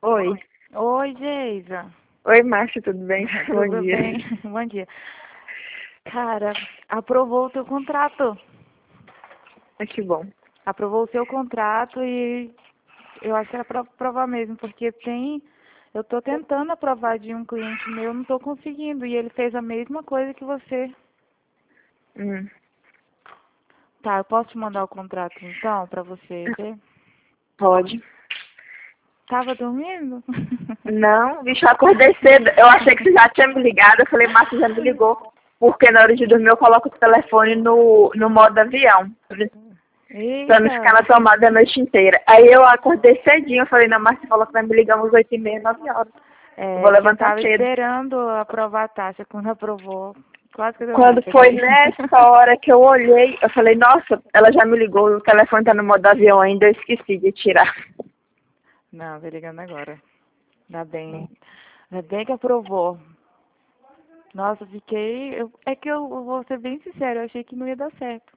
Oi. Oi, Geisa. Oi, Márcia, tudo bem? Bom Tudo dia. bem? Bom dia. Cara, aprovou o teu contrato. Que bom. Aprovou o seu contrato e eu acho que era pra aprovar mesmo, porque eu tô tentando aprovar de um cliente meu, não tô conseguindo, e ele fez a mesma coisa que você. Hum, Tá, eu posso te mandar o contrato então, pra você ver? pode. Tava dormindo? Não, bicho, eu acordei cedo. Eu achei que você já tinha me ligado. Eu falei, Márcia já me ligou. Porque na hora de dormir eu coloco o telefone no modo avião. Pra não ficar Eita! na tomada a noite inteira. Aí eu acordei cedinho. Eu falei, não, Márcia falou que vai me ligar umas 8h30, 9 horas. Eu vou É que eu levantar tava cedo. esperando aprovar a taxa. Quando aprovou, quase que deu Quando merda foi aqui. nessa hora que eu olhei, eu falei, nossa, ela já me ligou, o telefone tá no modo avião ainda, eu esqueci de tirar. Não, tô ligando agora. Ainda bem. Ainda bem que aprovou. Nossa, é que eu vou ser bem sincera, eu achei que não ia dar certo.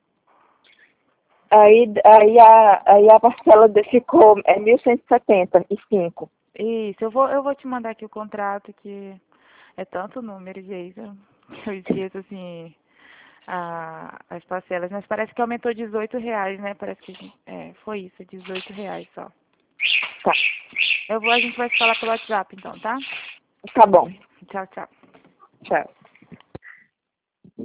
Aí a parcela ficou 1.175. Isso, eu vou te mandar aqui o contrato, que é tanto número, Geisa, que eu esqueço, assim, as parcelas. Mas parece que aumentou R$ 18, né? Parece que foi isso, R$ 18 só. Tá, A gente vai se falar pelo WhatsApp, então, tá? tá bom. Tchau, tchau. Tchau.